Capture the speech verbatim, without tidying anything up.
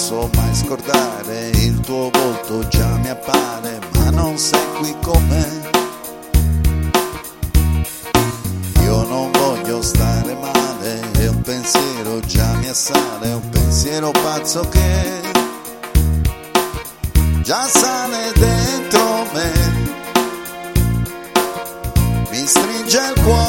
posso mai scordare, il tuo volto già mi appare, ma non sei qui con me. Io non voglio stare male, e un pensiero già mi assale, un pensiero pazzo che già sale dentro me, mi stringe il cuore.